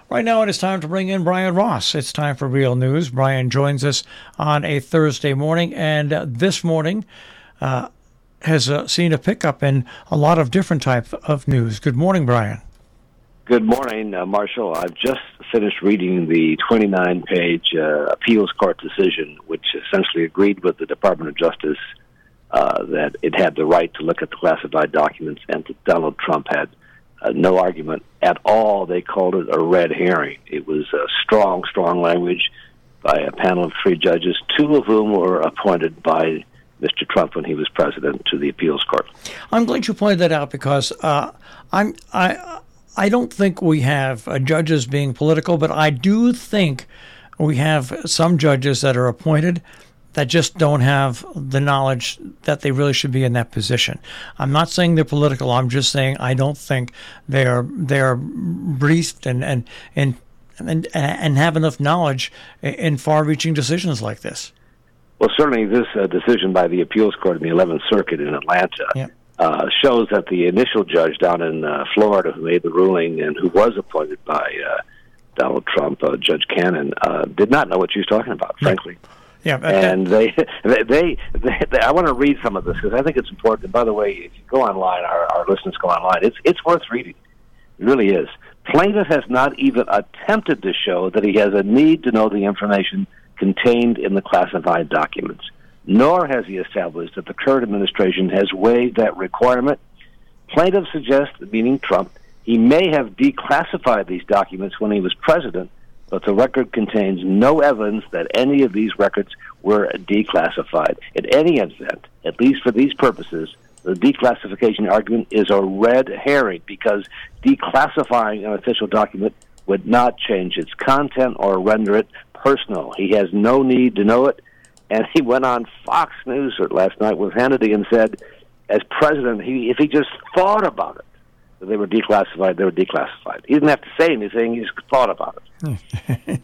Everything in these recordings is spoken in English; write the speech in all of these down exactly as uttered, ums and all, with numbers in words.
Right now it is time to bring in Brian Ross. It's time for Real News. Brian joins us on a Thursday morning, and uh, this morning uh, has uh, seen a pickup in a lot of different types of news. Good morning, Brian. Good morning, uh, Marshall. I've just finished reading the twenty-nine page uh, appeals court decision, which essentially agreed with the Department of Justice uh, that it had the right to look at the classified documents, and that Donald Trump had uh, no argument at all. They called it a red herring. It was uh, strong, strong language by a panel of three judges, two of whom were appointed by Mister Trump when he was president to the appeals court. I'm glad you pointed that out because uh, I'm I. I don't think we have uh, judges being political, but I do think we have some judges that are appointed that just don't have the knowledge that they really should be in that position. I'm not saying they're political. I'm just saying I don't think they are they are briefed and and and and, and have enough knowledge in far-reaching decisions like this. Well, certainly this uh, decision by the appeals court in the eleventh Circuit in Atlanta. Yeah. Uh, shows that the initial judge down in uh, Florida who made the ruling and who was appointed by uh, Donald Trump, uh, Judge Cannon, uh, did not know what she was talking about, frankly. Yeah, but and they, they, they, they, they, I want to read some of this because I think it's important. And by the way, if you go online, our, our listeners go online, it's it's worth reading. It really is. Plaintiff has not even attempted to show that he has a need to know the information contained in the classified documents, nor has he established that the current administration has waived that requirement. Plaintiff suggests, meaning Trump, he may have declassified these documents when he was president, but the record contains no evidence that any of these records were declassified. In any event, at least for these purposes, the declassification argument is a red herring because declassifying an official document would not change its content or render it personal. He has no need to know it. And he went on Fox News last night with Hannity and said, as president, he, if he just thought about it, that they were declassified, they were declassified. He didn't have to say anything, he just thought about it.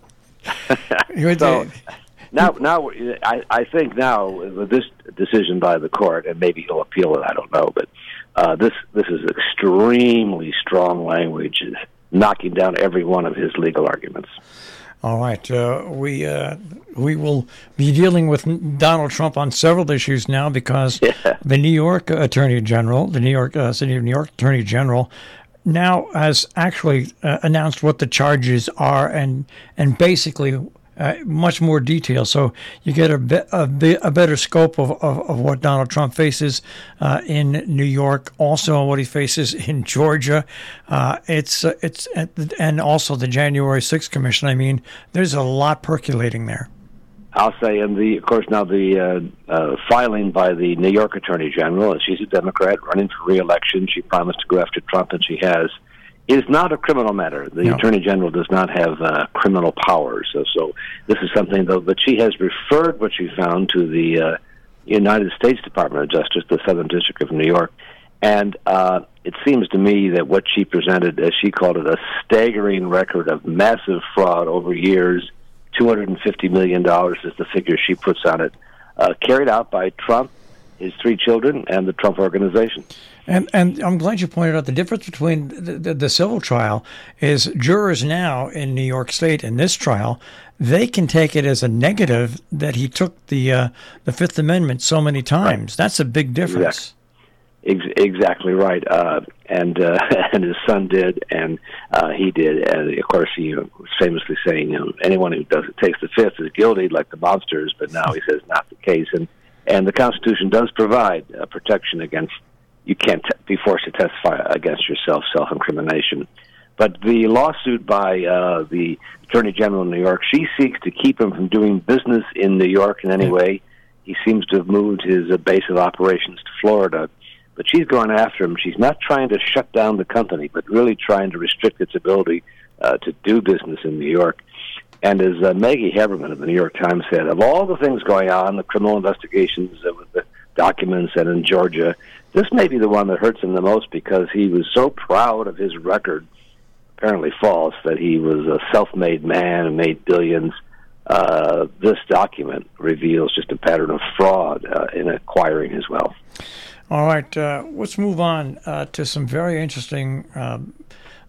so now, now I, I think now, with this decision by the court, and maybe he'll appeal it, I don't know, but uh, this, this is extremely strong language, knocking down every one of his legal arguments. All right. Uh, we uh, we will be dealing with Donald Trump on several issues now because yeah. the New York Attorney General, the New York uh, City of New York Attorney General, now has actually uh, announced what the charges are and and basically uh, much more detail. So you get a, be, a, be, a better scope of, of, of what Donald Trump faces uh, in New York, also what he faces in Georgia. Uh, it's uh, it's and also the January sixth Commission. I mean, there's a lot percolating there. I'll say, and the of course now the uh, uh, filing by the New York Attorney General, she's a Democrat running for re-election. She promised to go after Trump, and she has. Is not a criminal matter. The no. Attorney General does not have uh, criminal powers. So, so this is something, though, that she has referred what she found to the uh, United States Department of Justice, the Southern District of New York. And uh, it seems to me that what she presented, as she called it, a staggering record of massive fraud over years, two hundred fifty million dollars is the figure she puts on it, uh, carried out by Trump, his three children, and the Trump Organization. And and I'm glad you pointed out the difference between the, the, the civil trial is jurors now in New York State in this trial, they can take it as a negative that he took the uh, the Fifth Amendment so many times. Right. That's a big difference. Exactly, exactly right. Uh, and uh, and his son did, and uh, he did. And of course, he was famously saying, you know, anyone who does it takes the Fifth is guilty, like the mobsters. But now he says not the case. And and the Constitution does provide uh, protection against. You can't t- be forced to testify against yourself, self-incrimination. But the lawsuit by uh, the Attorney General of New York, she seeks to keep him from doing business in New York in any way. He seems to have moved his uh, base of operations to Florida. But she's going after him. She's not trying to shut down the company, but really trying to restrict its ability uh, to do business in New York. And as uh, Maggie Haberman of the New York Times said, of all the things going on, the criminal investigations uh, with the documents and in Georgia, this may be the one that hurts him the most because he was so proud of his record, apparently false, that he was a self-made man and made billions. Uh, this document reveals just a pattern of fraud uh, in acquiring his wealth. All right, uh, let's move on uh, to some very interesting uh,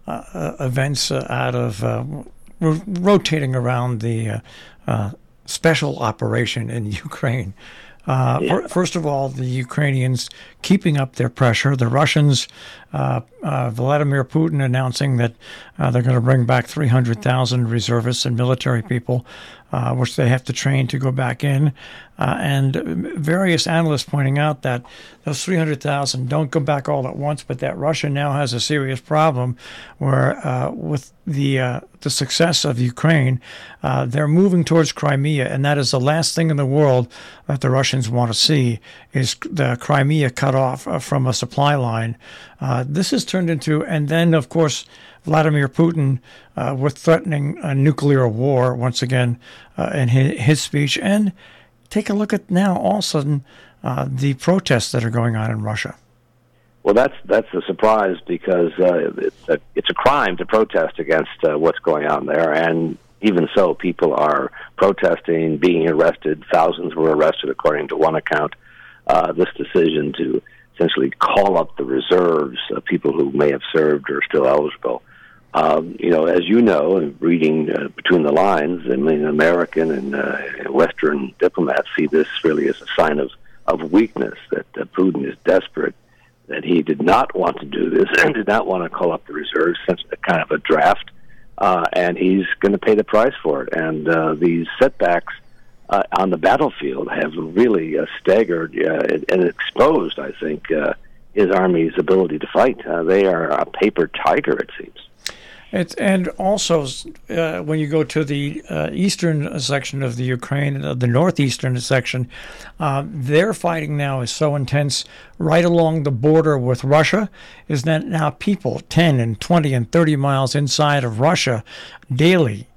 uh, events uh, out of uh, ro- rotating around the uh, uh, special operation in Ukraine. Uh, yeah. for, first of all, the Ukrainians keeping up their pressure. The Russians, uh, uh, Vladimir Putin announcing that uh, they're going to bring back three hundred thousand reservists and military people, uh, which they have to train to go back in. Uh, and various analysts pointing out that those three hundred thousand don't go back all at once, but that Russia now has a serious problem where uh, with the uh, the success of Ukraine, uh, they're moving towards Crimea, and that is the last thing in the world that the Russians want to see is the Crimea cut off uh, from a supply line. Uh, this has turned into, and then, of course, Vladimir Putin uh, was threatening a nuclear war once again uh, in his, his speech. And take a look at now, all of a sudden, uh, the protests that are going on in Russia. Well, that's that's a surprise because uh, it's a it's a crime to protest against uh, what's going on there, and even so, people are protesting, being arrested. Thousands were arrested, according to one account. Uh, this decision to essentially call up the reserves, uh, people who may have served or are still eligible. Um, you know, as you know, and reading uh, between the lines, I mean, American and uh, Western diplomats see this really as a sign of, of weakness, that uh, Putin is desperate, that he did not want to do this and did not want to call up the reserves, since a kind of a draft, uh, and he's going to pay the price for it. And uh, these setbacks uh, on the battlefield have really uh, staggered uh, and exposed, I think, uh, his army's ability to fight. Uh, they are a paper tiger, it seems. It's, and also, uh, when you go to the uh, eastern section of the Ukraine, uh, the northeastern section, uh, their fighting now is so intense right along the border with Russia, is that now people ten and twenty and thirty miles inside of Russia daily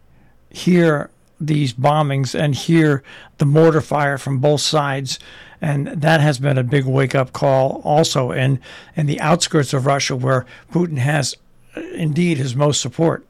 hear these bombings and hear the mortar fire from both sides. And that has been a big wake-up call also in, in the outskirts of Russia, where Putin has indeed his most support.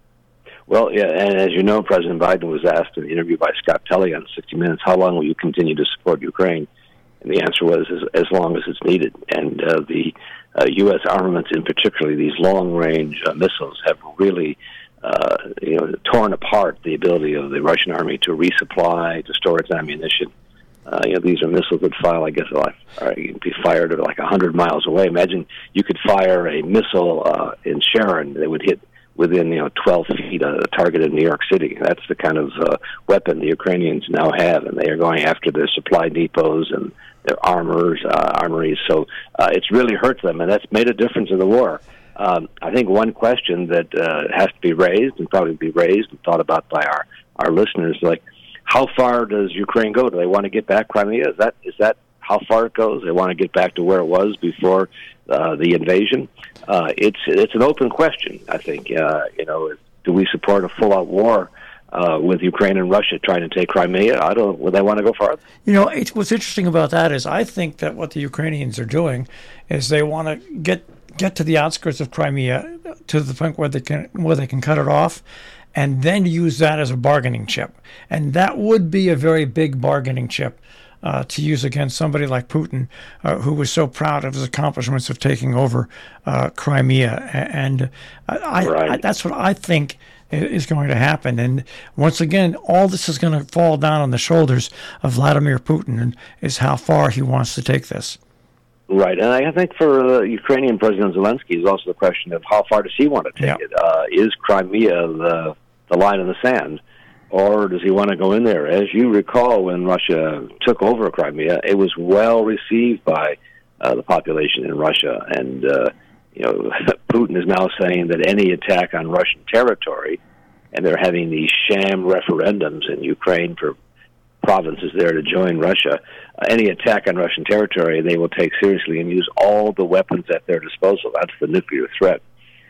Well, yeah, and as you know, President Biden was asked in an interview by Scott Pelley on sixty minutes, how long will you continue to support Ukraine? And the answer was, as, as long as it's needed. And uh, the uh, U S armaments, in particular these long-range uh, missiles, have really uh, you know, torn apart the ability of the Russian army to resupply, to store its ammunition. Uh, you know, these are missiles that fire, I guess, like, uh, you can be fired at like one hundred miles away. Imagine you could fire a missile uh, in Sharon that would hit within, you know, twelve feet of a target in New York City. That's the kind of uh, weapon the Ukrainians now have, and they are going after their supply depots and their armors, uh, armories. So uh, it's really hurt them, and that's made a difference in the war. Um, I think one question that uh, has to be raised, and probably be raised and thought about by our, our listeners, like, how far does Ukraine go? Do they want to get back Crimea? Is that is that how far it goes? They want to get back to where it was before uh, the invasion? Uh, it's it's an open question, I think. Uh, you know, do we support a full-out war uh, with Ukraine and Russia trying to take Crimea? I don't. Would they want to go farther? You know, it's, what's interesting about that is I think that what the Ukrainians are doing is they want to get get to the outskirts of Crimea to the point where they can where they can cut it off, and then use that as a bargaining chip. And that would be a very big bargaining chip uh, to use against somebody like Putin, uh, who was so proud of his accomplishments of taking over uh, Crimea. And I, right. I, that's what I think is going to happen. And once again, all this is going to fall down on the shoulders of Vladimir Putin, and is how far he wants to take this. Right, and I think for uh, Ukrainian President Zelensky is also the question of how far does he want to take yeah. it? Uh, is Crimea the the line in the sand, or does he want to go in there? As you recall, when Russia took over Crimea, it was well received by uh, the population in Russia, and uh, you know, Putin is now saying that any attack on Russian territory, and they're having these sham referendums in Ukraine for provinces there to join Russia, uh, any attack on Russian territory they will take seriously and use all the weapons at their disposal. That's the nuclear threat.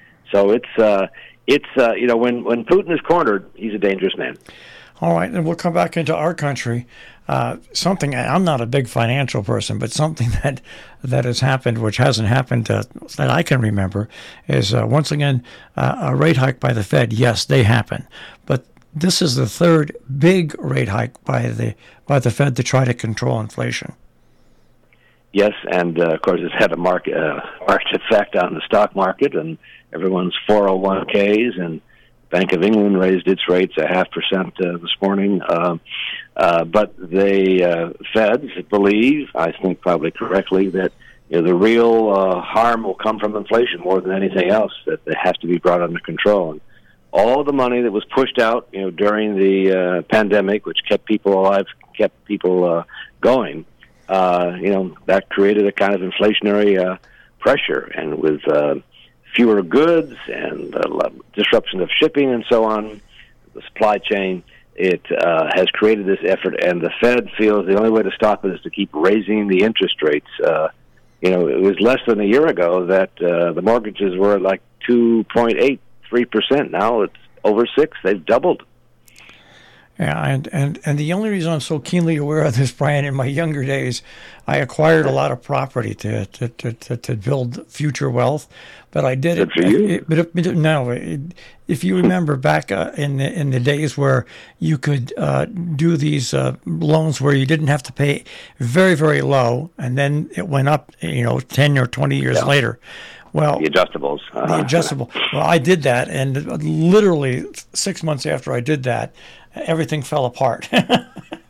So it's uh, it's uh, you know, when when Putin is cornered, he's a dangerous man. All right, and we'll come back into our country. Uh, something, I'm not a big financial person, but something that that has happened, which hasn't happened uh, that I can remember, is uh, once again uh, a rate hike by the Fed. Yes, they happen, but this is the third big rate hike by the by the Fed to try to control inflation. Yes, and uh, of course it's had a market, uh, marked effect on the stock market and everyone's four oh one k's, and Bank of England raised its rates a half percent uh, this morning. Uh, uh, but the uh, Feds believe, I think probably correctly, that you know, the real uh, harm will come from inflation more than anything else, that it has to be brought under control. And all the money that was pushed out, you know, during the uh, pandemic, which kept people alive, kept people uh, going, uh, you know, that created a kind of inflationary uh, pressure. And with uh, fewer goods and uh, disruption of shipping and so on, the supply chain, it uh, has created this effort. And the Fed feels the only way to stop it is to keep raising the interest rates. Uh, you know, it was less than a year ago that uh, the mortgages were like two point eight, three percent. Now it's over six. They've doubled. Yeah, and, and, and the only reason I'm so keenly aware of this, Brian, in my younger days, I acquired a lot of property to to, to, to, to build future wealth, but I did Good it. for you. it but if, no, it, if you remember back uh, in the in the days where you could uh, do these uh, loans where you didn't have to pay very very low, and then it went up, you know, ten or twenty years Yeah. later. Well, The adjustables. the Uh-huh. adjustable. Well, I did that, and literally six months after I did that, everything fell apart, and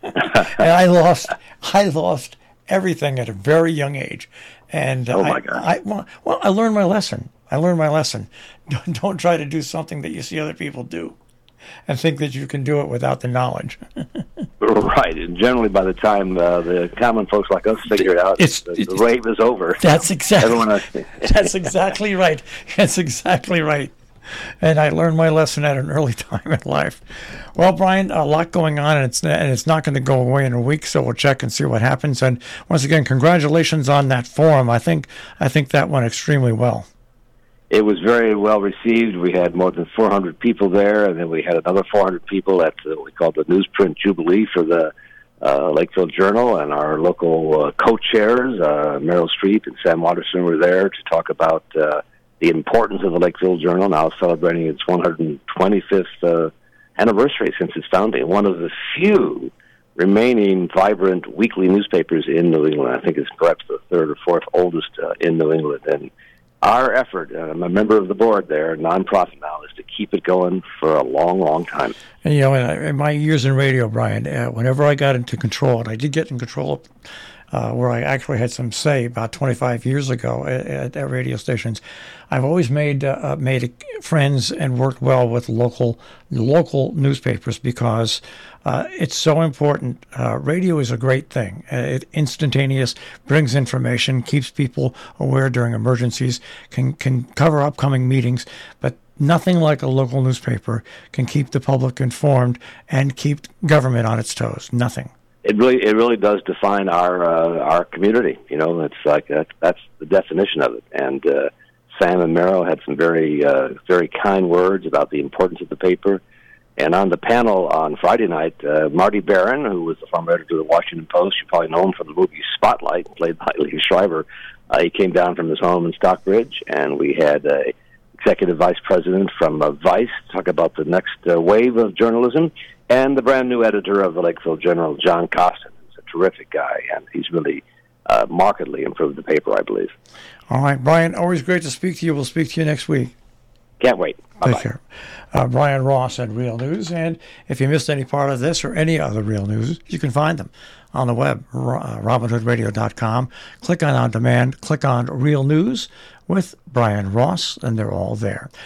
I lost. I lost everything at a very young age, and Oh, I, my God. I well, well, I learned my lesson. I learned my lesson. Don't, don't try to do something that you see other people do, and think that you can do it without the knowledge. Right, and generally by the time uh, the common folks like us figure it out, It's- the, it's- the wave is over. That's exactly. Everyone else, That's exactly right. That's exactly right. And I learned my lesson at an early time in life. Well, Brian, a lot going on, and it's and it's not going to go away in a week. So we'll check and see what happens. And once again, congratulations on that forum. I think I think that went extremely well. it was very well received. We had more than four hundred people there, and then we had another four hundred people at uh, what we called the Newsprint Jubilee for the uh, Lakeville Journal, and our local uh, co-chairs, uh, Meryl Streep and Sam Waterston, were there to talk about uh, the importance of the Lakeville Journal, now celebrating its one hundred twenty-fifth uh, anniversary since its founding. One of the few remaining vibrant weekly newspapers in New England. I think it's perhaps the third or fourth oldest uh, in New England. And our effort, uh, I'm a member of the board there, a nonprofit now, is to keep it going for a long, long time. And, you know, in, in my years in radio, Brian, uh, whenever I got into control, and I did get in control uh, where I actually had some say about twenty-five years ago at, at radio stations, I've always made uh, made friends and worked well with local local newspapers because uh, it's so important. Uh, radio is a great thing. Uh, it instantaneous, brings information, keeps people aware during emergencies, can can cover upcoming meetings, but nothing like a local newspaper can keep the public informed and keep government on its toes. Nothing. It really, it really does define our uh, our community. You know, it's like that, that's the definition of it. And uh, Sam and Meryl had some very, uh, very kind words about the importance of the paper. And on the panel on Friday night, uh, Marty Barron, who was the former editor of the Washington Post, you probably know him from the movie Spotlight, played by Lee Shriver. Uh, he came down from his home in Stockbridge, and we had a executive vice president from uh, Vice talk about the next uh, wave of journalism, and the brand new editor of the Lakeville Journal, John Costin, who's a terrific guy, and he's really uh, markedly improved the paper, I believe. All right, Brian, always great to speak to you. We'll speak to you next week. Can't wait. Bye-bye. Take care. Uh, Brian Ross at Real News. And if you missed any part of this or any other Real News, you can find them on the web, uh, robin hood radio dot com. Click on On Demand, click on Real News with Brian Ross, and they're all there.